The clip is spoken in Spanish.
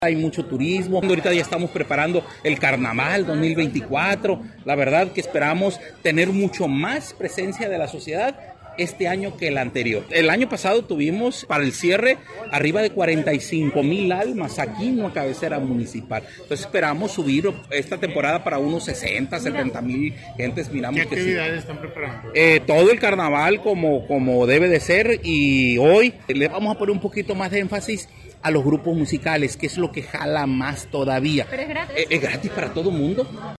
Hay mucho turismo. Ahorita ya estamos preparando el Carnaval 2024. La verdad que esperamos tener mucho más presencia de la sociedad este año que el anterior. El año pasado tuvimos para el cierre arriba de 45,000 almas aquí en la cabecera municipal. Entonces esperamos subir esta temporada para unos 60,000-70,000 gentes. Miramos ¿Qué actividades sí están preparando? Todo el carnaval como debe de ser, y hoy le vamos a poner un poquito más de énfasis a los grupos musicales, que es lo que jala más todavía. ¿Pero es gratis? Es gratis para todo mundo.